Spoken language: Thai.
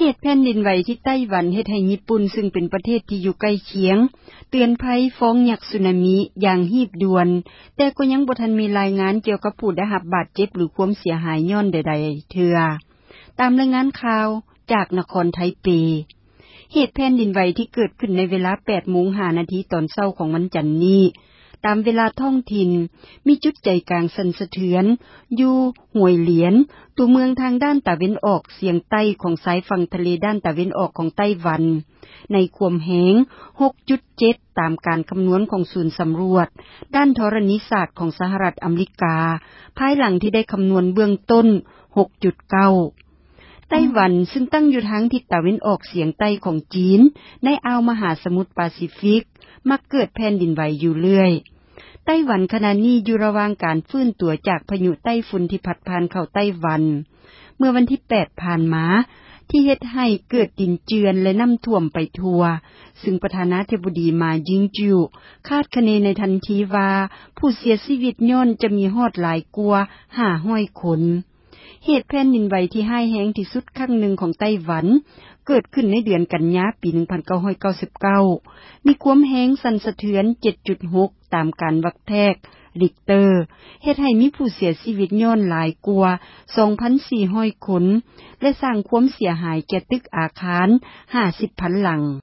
ตุแผ่นดินไหวที่ไต้หวันเฮ็ดให้ญี่ปุ่นซึ่งเป็นประเทศที่อยู่ใกล้เคียงเตือนภัยฟ้องยักษ์สึนามิอย่างรีบด่วนแต่ก็ยังบ่ทันมีรายงานเกี่ยวกับผู้ได้รับบาดเจ็บหรือความเสียหายย้อนใดๆเทื่อตามรายงานข่าวจากนครไทเปเหตุแผ่นดินไหวที่เกิดขึ้นในเวลา 8:05 น.ตอนเช้าของวันจันทร์นี้ตามเวลาท้องถิ่นมีจุดใจกลางสั่นสะเทือนอยู่ห้วยเหลียนตัวเมืองทางด้านตะวันออกเฉียงใต้ของสายฝั่งทะเลด้านตะวันออกของไต้หวันในความแรง 6.7 ตามการคำนวณของศูนย์สำรวจด้านธรณีศาสตร์ของสหรัฐอเมริกาภายหลังที่ได้คำนวณเบื้องต้น 6.9 ไต้หวันซึ่งตั้งอยู่ทางทิศตะวันออกเฉียงใต้ของจีนในอ่าวมหาสมุทรแปซิฟิกมักเกิดแผ่นดินไหวอยู่เรื่อยไต้หวันขณะนี้อยู่ระหว่างการฟื้นตัวจากพายุไต้ฝุ่นที่พัดผ่านเข้าไต้หวันเมื่อวันที่ 8 ผ่านมาที่เฮ็ดให้เกิดดินเจือนและน้ำท่วมไปทั่วซึ่งประธานาธิบดีมายิงจิวคาดคะเนในทันทีว่าผู้เสียชีวิตย้อนจะมีฮอดหลายกว่า500คนเหตุแผ่นดินไหวที่ร้ายแรงที่สุดครั้งหนึ่งของไต้หวันเกิดขึ้นในเดือนกันยายนปี 1999 มีความแรงสั่นสะเทือน 7.6 ตามการวัดแทกริกเตอร์เฮ็ดให้มีผู้เสียชีวิตย้อนหลายกว่า 2,400 คนและสร้างความเสียหายแก่ตึกอาคาร 50,000 หลัง